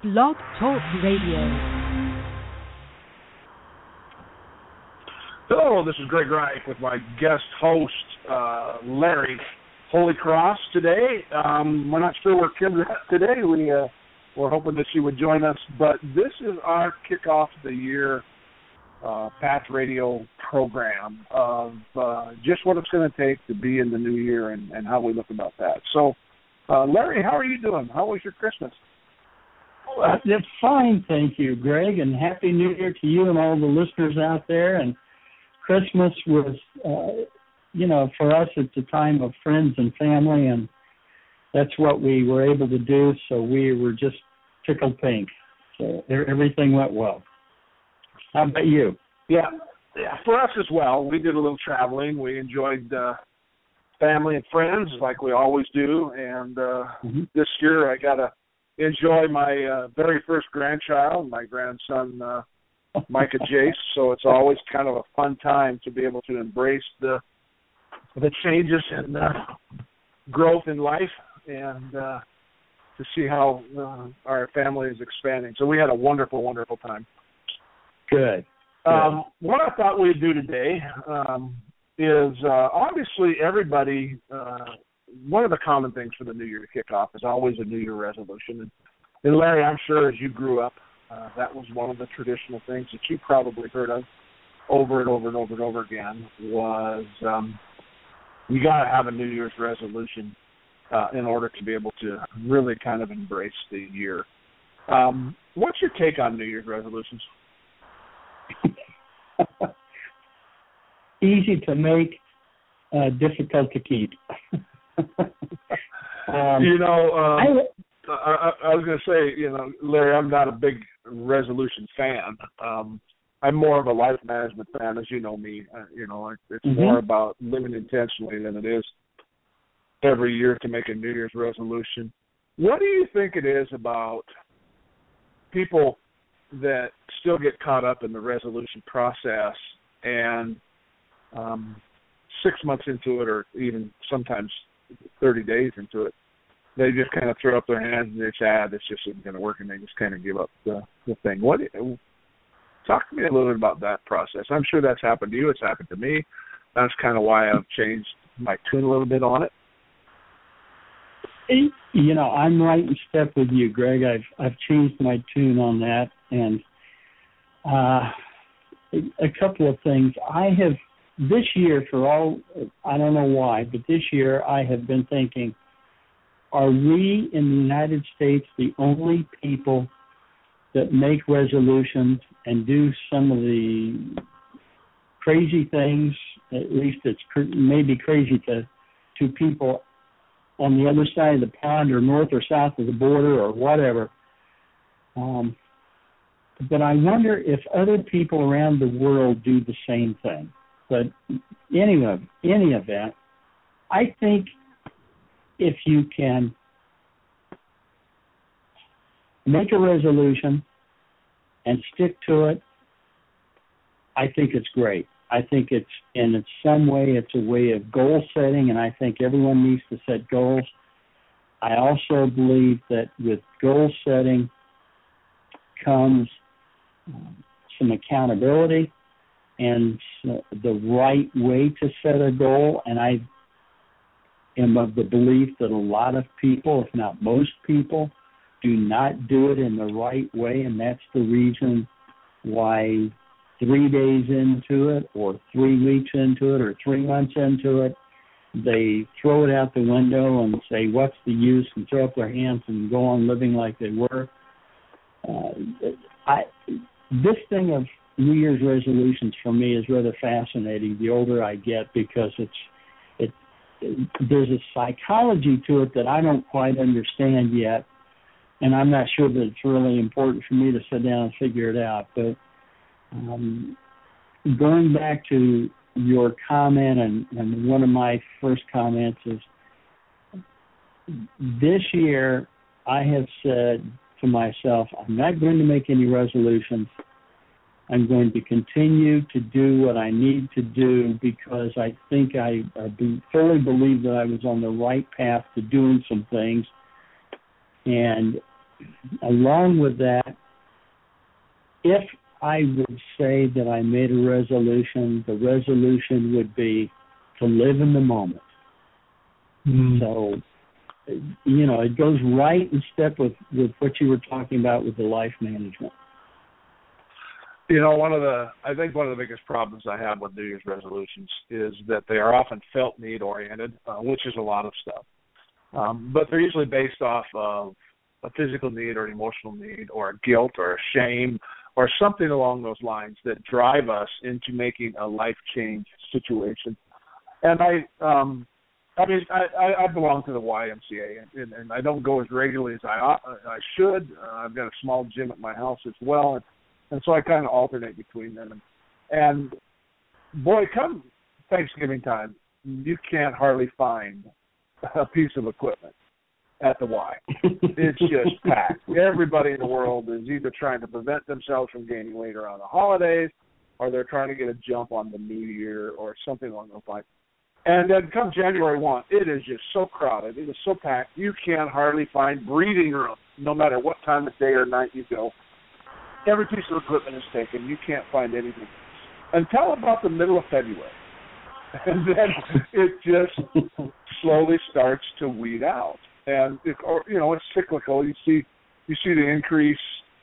Blog Talk Radio. Hello, this is Greg Reich with my guest host, Larry Holycross today. We're not sure where Kim's at today. We're hoping that she would join us, but this is our kickoff of the year Path Radio program of just what it's going to take to be in the new year and how we look about that. So, Larry, how are you doing? How was your Christmas? It's fine, thank you, Greg, and Happy New Year to you and all the listeners out there. And Christmas was, for us, it's a time of friends and family, and that's what we were able to do, so we were just tickled pink. So everything went well. How about you? Yeah, for us as well. We did a little traveling. We enjoyed family and friends like we always do, and this year I got to enjoy my very first grandchild, my grandson, Micah Jace. So it's always kind of a fun time to be able to embrace the changes and growth in life and to see how our family is expanding. So we had a wonderful, wonderful time. Good. What I thought we'd do today is obviously everybody, one of the common things for the New Year kickoff is always a New Year resolution. And Larry, I'm sure as you grew up, that was one of the traditional things that you probably heard of over and over and over and over again was you got to have a New Year's resolution in order to be able to really kind of embrace the year. What's your take on New Year's resolutions? Easy to make, difficult to keep. I was going to say, Larry, I'm not a big resolution fan. I'm more of a life management fan, as you know me. It's more about living intentionally than it is every year to make a New Year's resolution. What do you think it is about people that still get caught up in the resolution process and 6 months into it, or even sometimes 30 days into it, they just kind of throw up their hands and they say, this just isn't going to work, and they just kind of give up the thing. Talk to me a little bit about that process. I'm sure that's happened to you. It's happened to me. That's kind of why I've changed my tune a little bit on it. I'm right in step with you, Greg. I've changed my tune on that, and a couple of things. This year, I don't know why, but this year I have been thinking, are we in the United States the only people that make resolutions and do some of the crazy things? At least it's maybe crazy to people on the other side of the pond or north or south of the border or whatever. But I wonder if other people around the world do the same thing. But any event, I think if you can make a resolution and stick to it, I think it's great. I think in some way it's a way of goal setting, and I think everyone needs to set goals. I also believe that with goal setting comes some accountability and the right way to set a goal, and I am of the belief that a lot of people, if not most people, do not do it in the right way, and that's the reason why 3 days into it or 3 weeks into it or 3 months into it, they throw it out the window and say, what's the use, and throw up their hands and go on living like they were. This thing of New Year's resolutions for me is rather fascinating the older I get, because there's a psychology to it that I don't quite understand yet, and I'm not sure that it's really important for me to sit down and figure it out. But going back to your comment, and one of my first comments is, this year I have said to myself, I'm not going to make any resolutions. I'm going to continue to do what I need to do, because I think I fully believe that I was on the right path to doing some things. And along with that, if I would say that I made a resolution, the resolution would be to live in the moment. So, it goes right in step with what you were talking about with the life management. I think one of the biggest problems I have with New Year's resolutions is that they are often felt need oriented, which is a lot of stuff. But they're usually based off of a physical need or an emotional need or a guilt or a shame or something along those lines that drive us into making a life change situation. And I belong to the YMCA, and I don't go as regularly as I should. I've got a small gym at my house as well, and so I kind of alternate between them. And boy, come Thanksgiving time, you can't hardly find a piece of equipment at the Y. It's just packed. Everybody in the world is either trying to prevent themselves from gaining weight around the holidays, or they're trying to get a jump on the new year or something along those lines. And then come January 1, it is just so crowded. It is so packed. You can hardly find breathing room, no matter what time of day or night you go. Every piece of equipment is taken. You can't find anything until about the middle of February. And then it just slowly starts to weed out. And, it's cyclical. You see the increase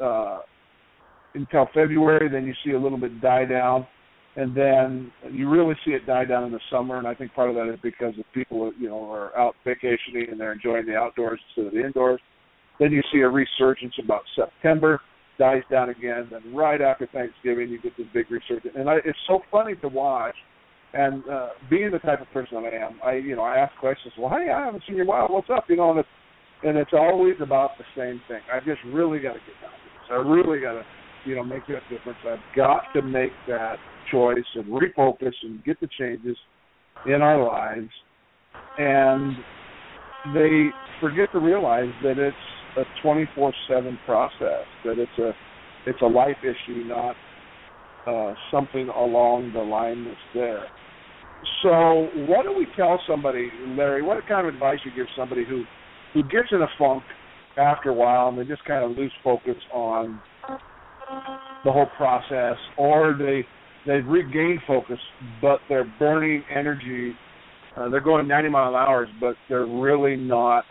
until February, then you see a little bit die down. And then you really see it die down in the summer, and I think part of that is because of people, are out vacationing and they're enjoying the outdoors instead of the indoors. Then you see a resurgence about September, dies down again. Then right after Thanksgiving, you get this big resurgence. And it's so funny to watch. And being the type of person that I am, I ask questions. Well, hey, I haven't seen you in a while. What's up? And it's always about the same thing. I just really got to get down to this. I really got to, make that difference. I've got to make that choice and refocus and get the changes in our lives. And they forget to realize that it's a 24/7 process, that it's a life issue, not something along the line that's there. So what do we tell somebody, Larry, what kind of advice you give somebody who gets in a funk after a while and they just kind of lose focus on the whole process, or they've regained focus, but they're burning energy, they're going 90 mile an hour, but they're really not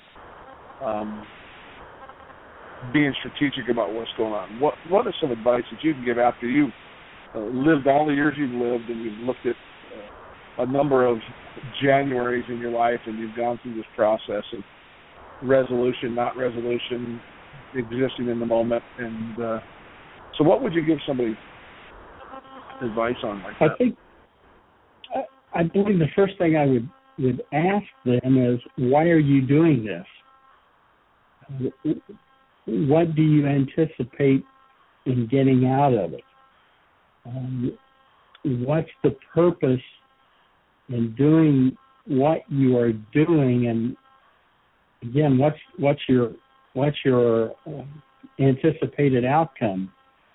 being strategic about what's going on. What is some advice that you can give after you've lived all the years you've lived and you've looked at a number of Januaries in your life and you've gone through this process of resolution, not resolution, existing in the moment, and so what would you give somebody advice on like that? I believe the first thing I would ask them is, why are you doing this? What do you anticipate in getting out of it? What's the purpose in doing what you are doing? And again, what's your anticipated outcome?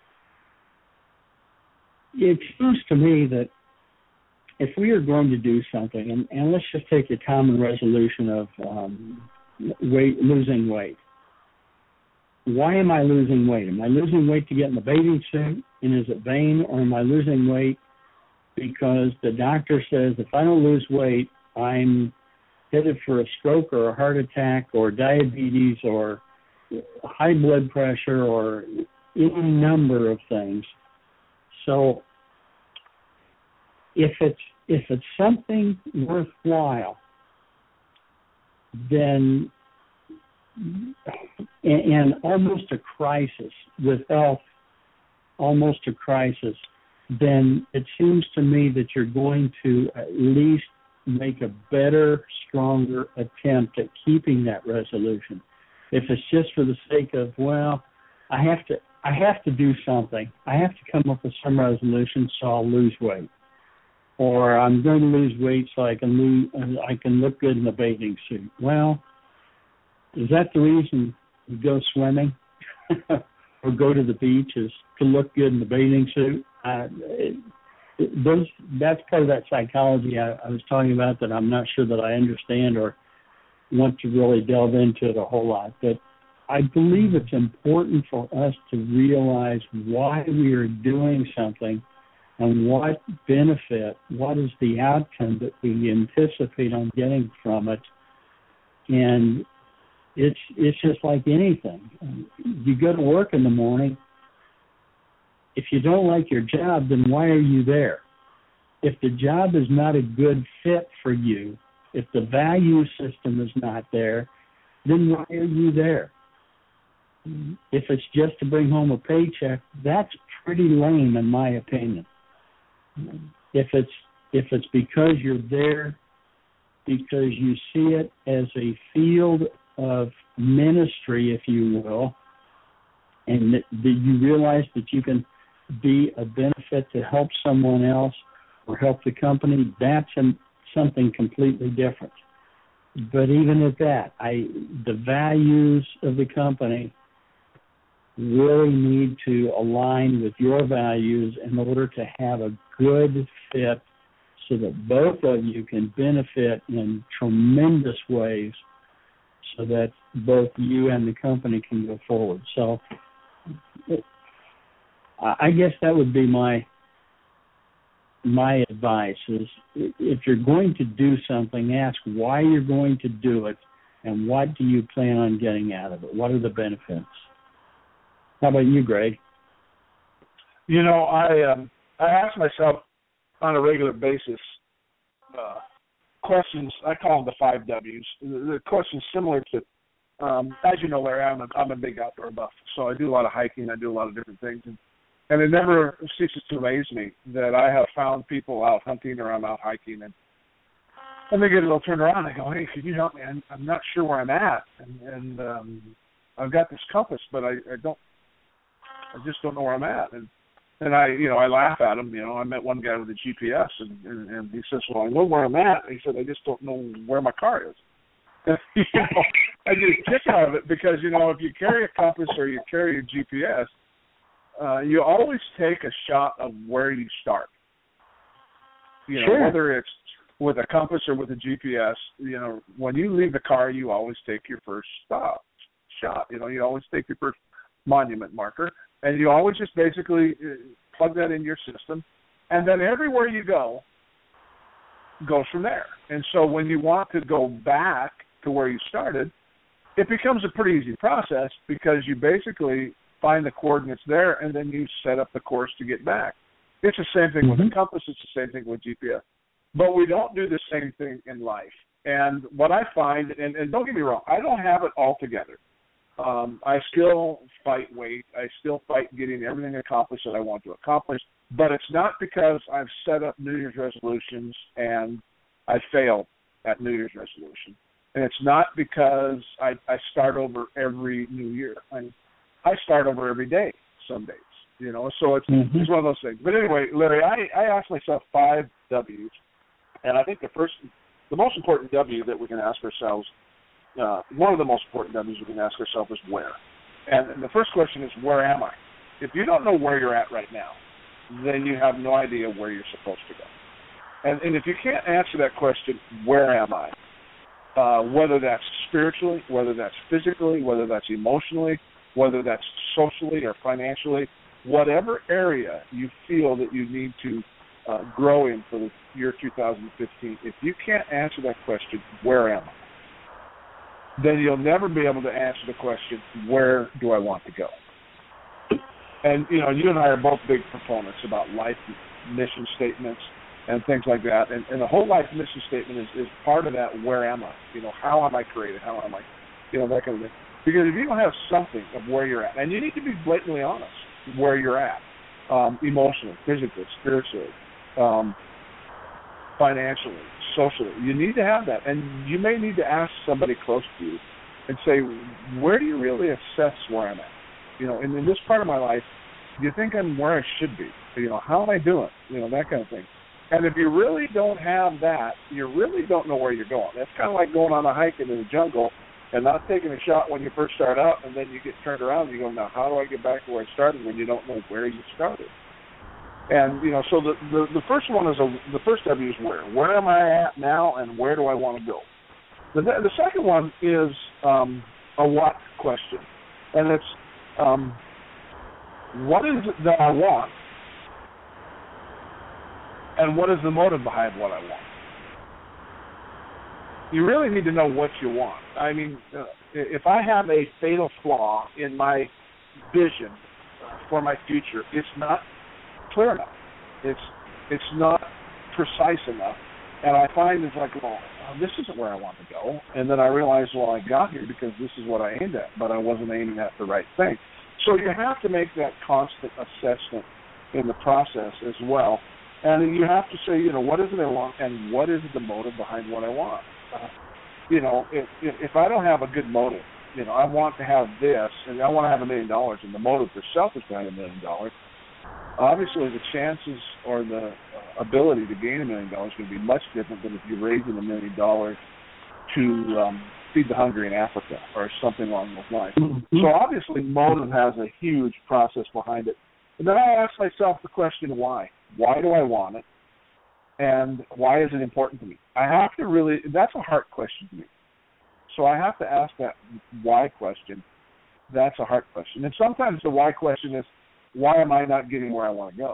It seems to me that if we are going to do something, and let's just take a common resolution of losing weight. Why am I losing weight? Am I losing weight to get in the bathing suit, and is it vain, or am I losing weight because the doctor says if I don't lose weight, I'm headed for a stroke or a heart attack or diabetes or high blood pressure or any number of things. So if it's something worthwhile, then and almost a crisis with health, almost a crisis, then it seems to me that you're going to at least make a better, stronger attempt at keeping that resolution. If it's just for the sake of, well, I have to do something. I have to come up with some resolution so I'll lose weight. Or I'm going to lose weight so I can look good in the bathing suit. Well, is that the reason you go swimming or go to the beach, is to look good in the bathing suit? That's part of that psychology I was talking about that I'm not sure that I understand or want to really delve into it a whole lot. But I believe it's important for us to realize why we are doing something and what benefit, what is the outcome that we anticipate on getting from it. And it's just like anything. You go to work in the morning. If you don't like your job, then why are you there? If the job is not a good fit for you, if the value system is not there, then why are you there? If it's just to bring home a paycheck, that's pretty lame in my opinion. If it's because you're there, because you see it as a field of ministry, if you will, and that you realize that you can be a benefit to help someone else or help the company, that's something completely different. But even at that, the values of the company really need to align with your values in order to have a good fit so that both of you can benefit in tremendous ways so that both you and the company can go forward. So I guess that would be my advice is if you're going to do something, ask why you're going to do it and what do you plan on getting out of it? What are the benefits? How about you, Greg? You know, I ask myself on a regular basis questions. I call them the 5 W's. The questions similar to, as you know, Larry, I'm a big outdoor buff, so I do a lot of hiking. I do a lot of different things, and it never ceases to amaze me that I have found people out hunting or I'm out hiking, and they get a little turned around and I go, hey, could you help me? I'm not sure where I'm at, and I've got this compass, but I just don't know where I'm at. And I laugh at him. I met one guy with a GPS, and he says, well, I know where I'm at. And he said, I just don't know where my car is. I get a kick out of it because, if you carry a compass or you carry a GPS, you always take a shot of where you start. Sure. Whether it's with a compass or with a GPS, when you leave the car, you always take your first shot. You always take your first monument marker, and you always just basically plug that in your system, and then everywhere you go goes from there. And so when you want to go back to where you started, it becomes a pretty easy process because you basically find the coordinates there, and then you set up the course to get back. It's the same thing with a compass. It's the same thing with GPS. But we don't do the same thing in life. And what I find, and don't get me wrong, I don't have it all together. I still fight weight. I still fight getting everything accomplished that I want to accomplish. But it's not because I've set up New Year's resolutions and I fail at New Year's resolution. And it's not because I start over every new year. I start over every day some days, So it's one of those things. But anyway, Larry, I asked myself 5 W's. And I think the most important W that we can ask ourselves, one of the most important W's we can ask ourselves is where. And the first question is, where am I? If you don't know where you're at right now, then you have no idea where you're supposed to go. And if you can't answer that question, where am I? Whether that's spiritually, whether that's physically, whether that's emotionally, whether that's socially or financially, whatever area you feel that you need to grow in for the year 2015, if you can't answer that question, where am I? Then you'll never be able to answer the question, where do I want to go? And, you and I are both big proponents about life mission statements and things like that. And the whole life mission statement is part of that, where am I? How am I created? How am I, that kind of thing. Because if you don't have something of where you're at, and you need to be blatantly honest where you're at, emotionally, physically, spiritually, financially, socially, you need to have that. And you may need to ask somebody close to you and say, where do you really assess where I'm at? In this part of my life, do you think I'm where I should be? How am I doing? That kind of thing. And if you really don't have that, you really don't know where you're going. That's kind of like going on a hike in the jungle and not taking a shot when you first start out, and then you get turned around and you go, now how do I get back to where I started when you don't know where you started? And, so the first one is, the first W is where. Where am I at now, and where do I want to go? The second one is a what question. And it's what is it that I want, and what is the motive behind what I want? You really need to know what you want. I mean, if I have a fatal flaw in my vision for my future, it's not clear enough. It's not precise enough. And I find it's like, well, this isn't where I want to go. And then I realize, well, I got here because this is what I aimed at, but I wasn't aiming at the right thing. So you have to make that constant assessment in the process as well. And you have to say, what is it I want, and what is the motive behind what I want? If I don't have a good motive, I want to have this, and I want to have $1 million, and the motive for self is to have $1 million. Obviously, the chances or the ability to gain $1 million is going to be much different than if you're raising $1 million to feed the hungry in Africa or something along those lines. Mm-hmm. So obviously, motive has a huge process behind it. And then I ask myself the question, why? Why do I want it? And why is it important to me? I have to really, that's a heart question to me. So I have to ask that why question. That's a heart question. And sometimes the why question is, why am I not getting where I want to go?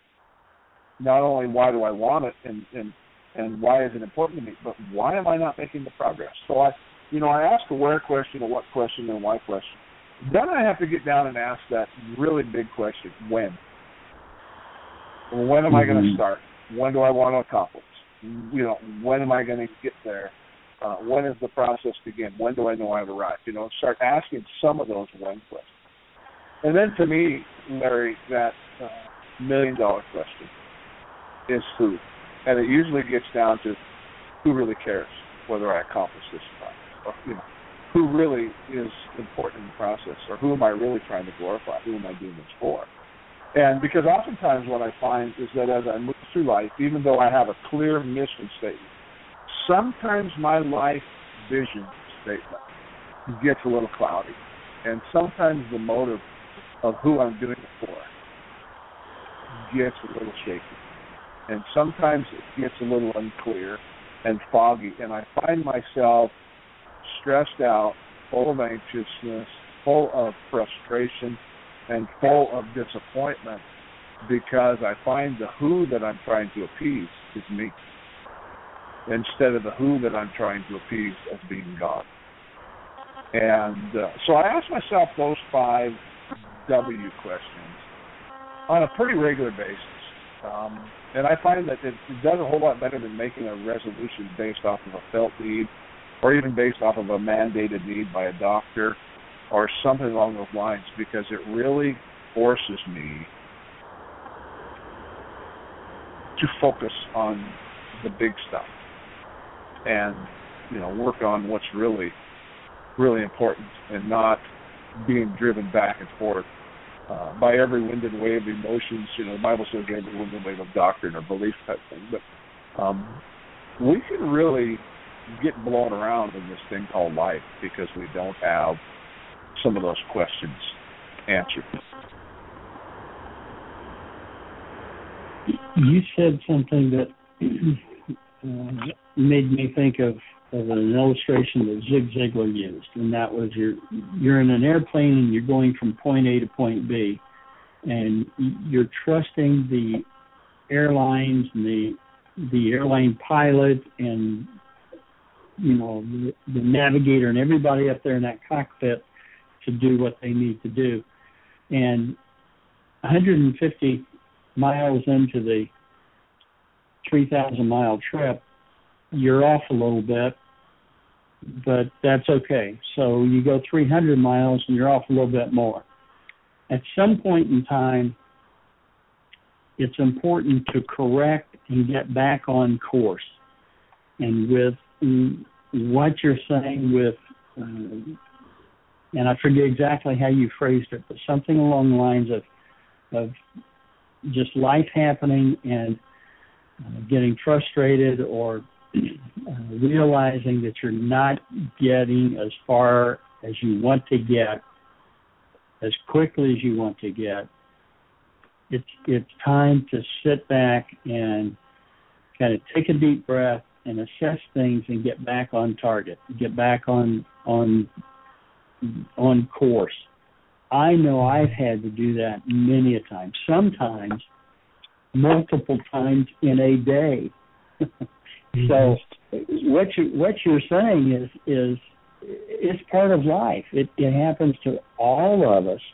Not only why do I want it and why is it important to me, but why am I not making the progress? So I ask a where question, a what question, and a why question. Then I have to get down and ask that really big question, when? When am I going to start? When do I want to accomplish? When am I going to get there? When does the process begin? When do I know I've arrived? Start asking some of those when questions. And then to me, Larry, that $1 million question is who. And it usually gets down to who really cares whether I accomplish this or not. Or, who really is important in the process, or who am I really trying to glorify? Who am I doing this for? And because oftentimes what I find is that as I move through life, even though I have a clear mission statement, sometimes my life vision statement gets a little cloudy. And sometimes the motive of who I'm doing it for gets a little shaky. And sometimes it gets a little unclear and foggy. And I find myself stressed out, full of anxiousness, full of frustration, and full of disappointment because I find the who that I'm trying to appease is me instead of the who that I'm trying to appease as being God. And so I ask myself those 5 W questions on a pretty regular basis. And I find that it does a whole lot better than making a resolution based off of a felt need or even based off of a mandated need by a doctor or something along those lines, because it really forces me to focus on the big stuff and, work on what's really, really important and not being driven back and forth by every wind and wave of emotions. The Bible says every wind and wave of doctrine or belief type thing. But we can really get blown around in this thing called life because we don't have some of those questions answered. You said something that made me think of an illustration that Zig Ziglar used, and that was you're in an airplane and you're going from point A to point B, and you're trusting the airlines and the airline pilot and the navigator and everybody up there in that cockpit to do what they need to do. And 150 miles into the 3,000-mile trip, you're off a little bit, but that's okay. So you go 300 miles and you're off a little bit more. At some point in time, it's important to correct and get back on course. And with what you're saying with, and I forget exactly how you phrased it, but something along the lines of just life happening and getting frustrated or realizing that you're not getting as far as you want to get, as quickly as you want to get. It's time to sit back and kind of take a deep breath and assess things and get back on target, get back on course. I know I've had to do that many a time, sometimes multiple times in a day. So what you're saying is it's part of life. It happens to all of us.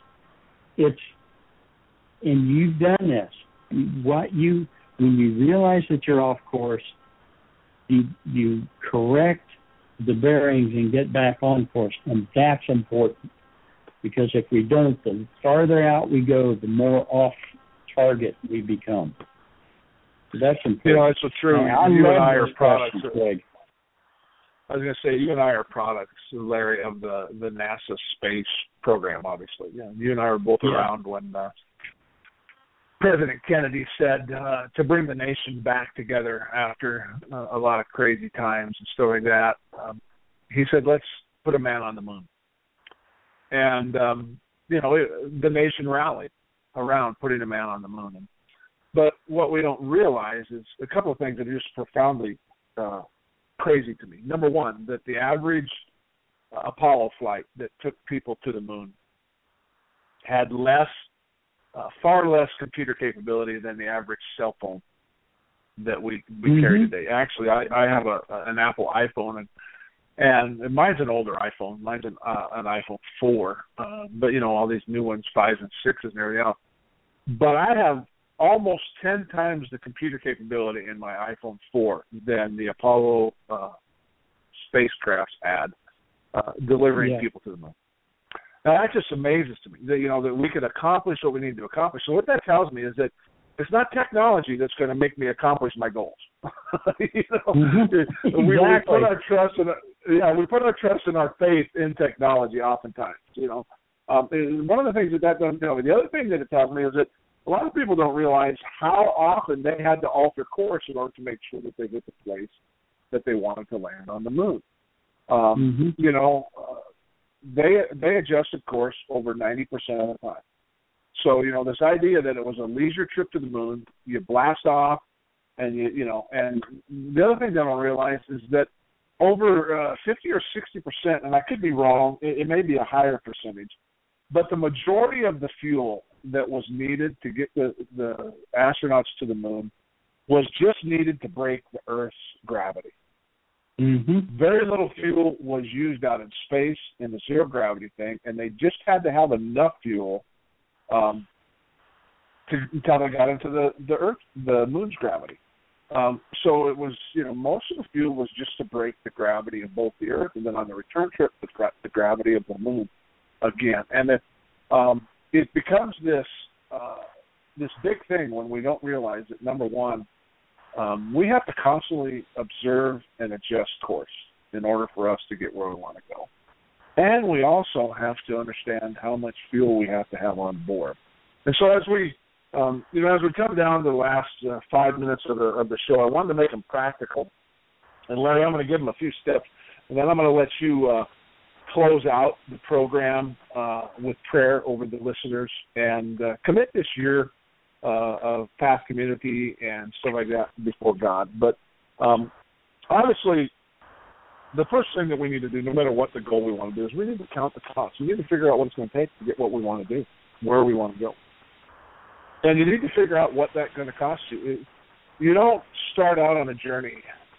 And you've done this. When you realize that you're off course, you correct the bearings and get back on course, and that's important. Because if we don't, the farther out we go, the more off target we become. So that's important. It's so true. You and I are products. I was going to say, you and I are products, Larry, of the NASA space program, obviously. You and I were both around when President Kennedy said to bring the nation back together after a lot of crazy times and stuff like that. He said, let's put a man on the moon. And, the nation rallied around putting a man on the moon. But what we don't realize is a couple of things that are just profoundly crazy to me. Number one, that the average Apollo flight that took people to the moon had far less computer capability than the average cell phone that we carry today. Actually, I have an Apple iPhone, and mine's an older iPhone. Mine's an iPhone 4, but all these new ones, 5s and 6s and everything else. But I have almost 10 times the computer capability in my iPhone 4 than the Apollo spacecrafts had delivering people to the moon. Now, that just amazes to me that we could accomplish what we need to accomplish. So what that tells me is that it's not technology that's going to make me accomplish my goals. We put our trust in our faith in technology oftentimes. One of the things that doesn't tell me. The other thing that it tells me is that a lot of people don't realize how often they had to alter course in order to make sure that they get the place that they wanted to land on the moon. They adjusted course over 90% of the time. So, this idea that it was a leisure trip to the moon, you blast off, and and the other thing they don't realize is that over 50 or 60%, and I could be wrong, it may be a higher percentage, but the majority of the fuel that was needed to get the astronauts to the moon was just needed to break the Earth's gravity. Very little fuel was used out in space in the zero gravity thing, and they just had to have enough fuel until they got into the moon's gravity. So it was, most of the fuel was just to break the gravity of both the Earth, and then on the return trip, the gravity of the moon again. And it becomes this big thing when we don't realize that, number one, we have to constantly observe and adjust course in order for us to get where we want to go. And we also have to understand how much fuel we have to have on board. And so as we come down to the last 5 minutes of the show, I wanted to make them practical. And Larry, I'm going to give them a few steps, and then I'm going to let you close out the program with prayer over the listeners and commit this year of Path Community and stuff like that before God. But honestly, the first thing that we need to do, no matter what the goal we want to do, is we need to count the cost. We need to figure out what it's going to take to get what we want to do, where we want to go. And you need to figure out what that's going to cost you. You don't start out on a journey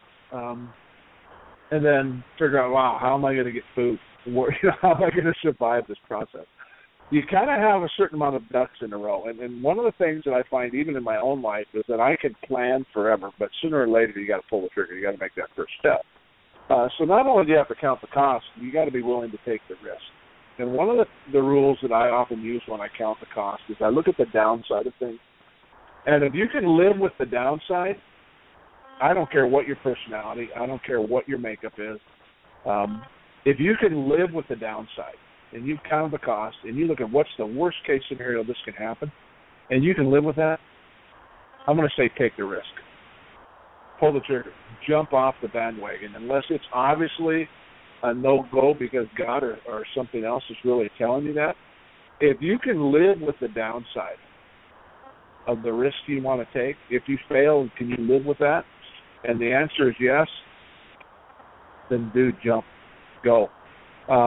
and then figure out, wow, how am I going to get food? How am I going to survive this process? You kind of have a certain amount of ducks in a row. And one of the things that I find even in my own life is that I can plan forever, but sooner or later you got to pull the trigger. You got to make that first step. So not only do you have to count the cost, you got to be willing to take the risk. And one of the rules that I often use when I count the cost is I look at the downside of things. And if you can live with the downside, I don't care what your personality, I don't care what your makeup is. If you can live with the downside and you count the cost and you look at what's the worst case scenario this can happen, and you can live with that, I'm going to say take the risk. Pull the trigger. Jump off the bandwagon. Unless it's obviously a no-go because God or something else is really telling you that, if you can live with the downside of the risk you want to take, if you fail, can you live with that? And the answer is yes, then dude, jump. Go.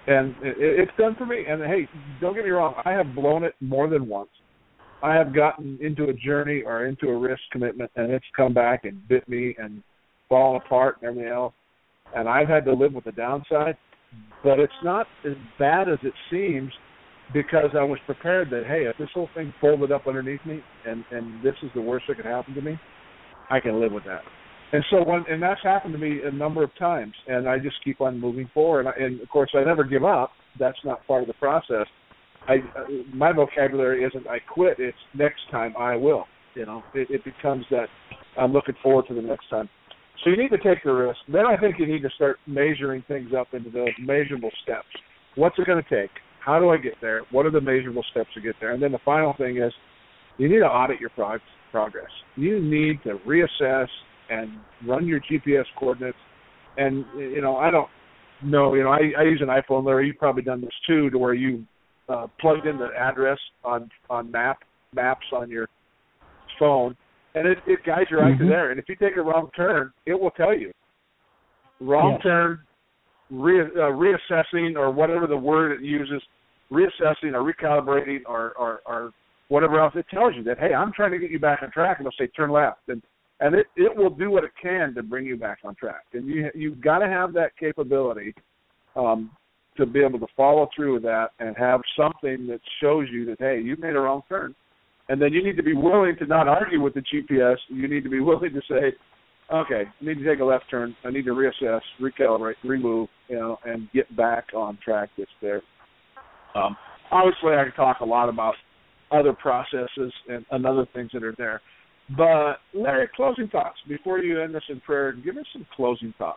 And it's done for me. And, hey, don't get me wrong, I have blown it more than once. I have gotten into a journey or into a risk commitment, and it's come back and bit me and fallen apart and everything else. And I've had to live with the downside. But it's not as bad as it seems because I was prepared that, hey, if this whole thing folded up underneath me and this is the worst that could happen to me, I can live with that. And so and that's happened to me a number of times, and I just keep on moving forward. And of course, I never give up. That's not part of the process. My vocabulary isn't I quit. It's next time I will. It becomes that I'm looking forward to the next time. So you need to take the risk. Then I think you need to start measuring things up into those measurable steps. What's it going to take? How do I get there? What are the measurable steps to get there? And then the final thing is you need to audit your progress. You need to reassess and run your GPS coordinates. And, I don't know, I use an iPhone, Larry. You've probably done this too, to where you plugged in the address on maps on your phone, and it guides you right to there. And if you take a wrong turn, it will tell you. Wrong turn, reassessing, or whatever the word it uses, reassessing or recalibrating or whatever else, it tells you that, hey, I'm trying to get you back on track, and it'll say turn left. And it will do what it can to bring you back on track. And you've got to have that capability to be able to follow through with that and have something that shows you that, hey, you made a wrong turn. And then you need to be willing to not argue with the GPS. You need to be willing to say, okay, I need to take a left turn. I need to reassess, recalibrate, remove, and get back on track that's there. Obviously, I can talk a lot about other processes and other things that are there. But, Larry, closing thoughts. Before you end this in prayer, give us some closing thoughts.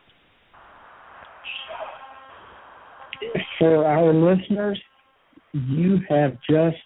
For our listeners, you have just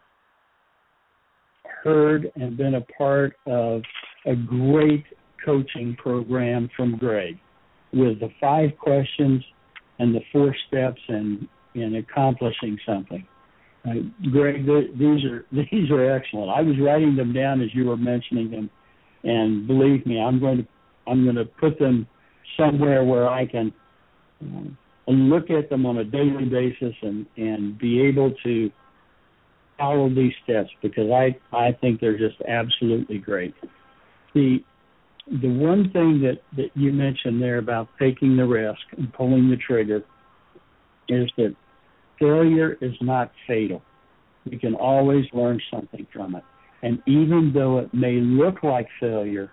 heard and been a part of a great coaching program from Greg with the 5 questions and the 4 steps in accomplishing something. Greg, these are excellent. I was writing them down as you were mentioning them, and believe me, I'm going to put them somewhere where I can look at them on a daily basis and be able to follow these steps, because I think they're just absolutely great. The one thing that you mentioned there about taking the risk and pulling the trigger is that failure is not fatal. We can always learn something from it. And even though it may look like failure,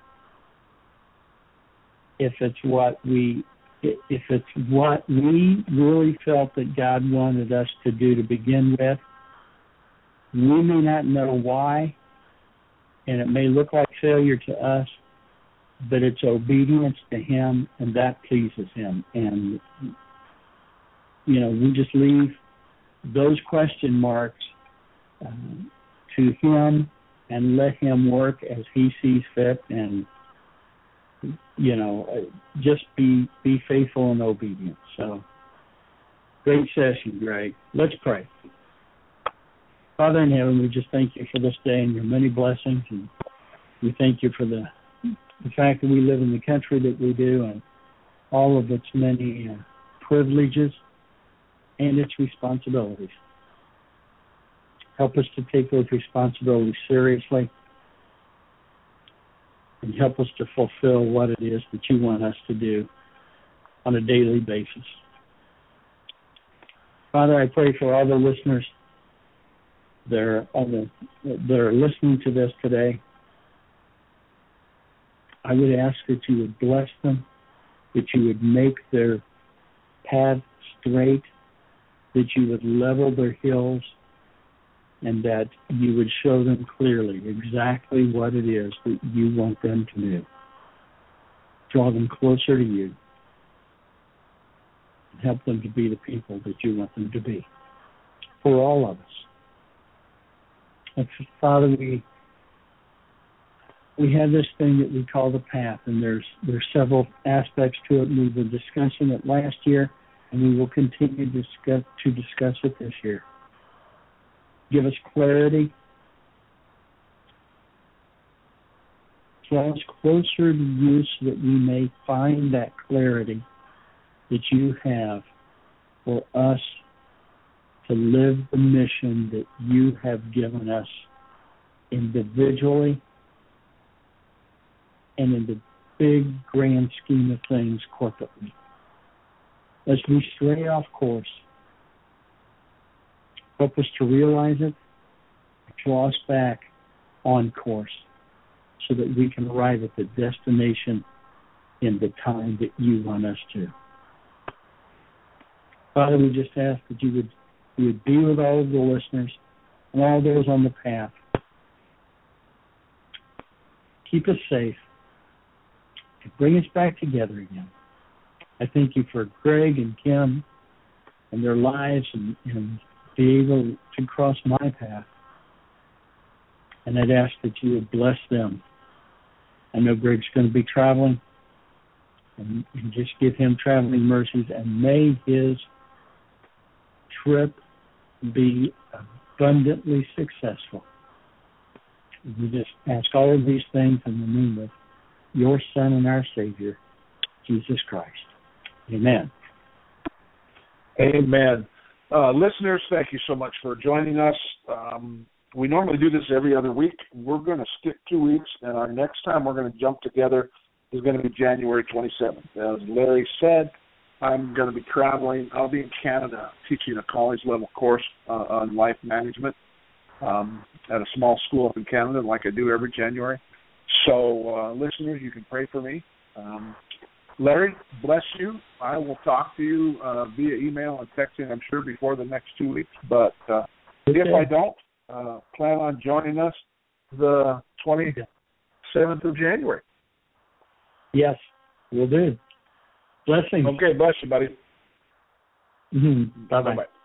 if it's what we really felt that God wanted us to do to begin with, we may not know why, and it may look like failure to us, but it's obedience to Him, and that pleases Him. And, we just leave those question marks to Him and let Him work as He sees fit, and just be faithful and obedient. So, great session, Greg. Let's pray. Father in heaven, we just thank you for this day and your many blessings, and we thank you for the fact that we live in the country that we do and all of its many privileges and its responsibilities. Help us to take those responsibilities seriously, and help us to fulfill what it is that you want us to do on a daily basis. Father, I pray for all the listeners that are listening to this today. I would ask that you would bless them, that you would make their path straight, that you would level their hills, and that you would show them clearly exactly what it is that you want them to do. Draw them closer to you, and help them to be the people that you want them to be, for all of us. And Father, we have this thing that we call the path, and there's several aspects to it. We were discussing it last year, and we will continue to discuss it this year. Give us clarity. Draw us closer to you so that we may find that clarity that you have for us to live the mission that you have given us individually and in the big grand scheme of things corporately. As we stray off course, help us to realize it, draw us back on course so that we can arrive at the destination in the time that you want us to. Father, we just ask that you would be with all of the listeners and all those on the path. Keep us safe and bring us back together again. I thank you for Greg and Kim and their lives and be able to cross my path. And I'd ask that you would bless them. I know Greg's going to be traveling, and just give him traveling mercies, and may his trip be abundantly successful. We just ask all of these things in the name of your Son and our Savior, Jesus Christ. Amen. Amen. Listeners, thank you so much for joining us. We normally do this every other week. We're going to skip 2 weeks, and our next time we're going to jump together is going to be January 27th. As Larry said, I'm going to be traveling. I'll be in Canada teaching a college-level course on life management at a small school up in Canada, like I do every January. So, listeners, you can pray for me. Larry, bless you. I will talk to you via email and texting, I'm sure, before the next 2 weeks. But if I don't, plan on joining us the 27th of January. Yes, we'll do. Blessings. Okay, bless you, buddy. Mm-hmm. Bye-bye. Bye-bye.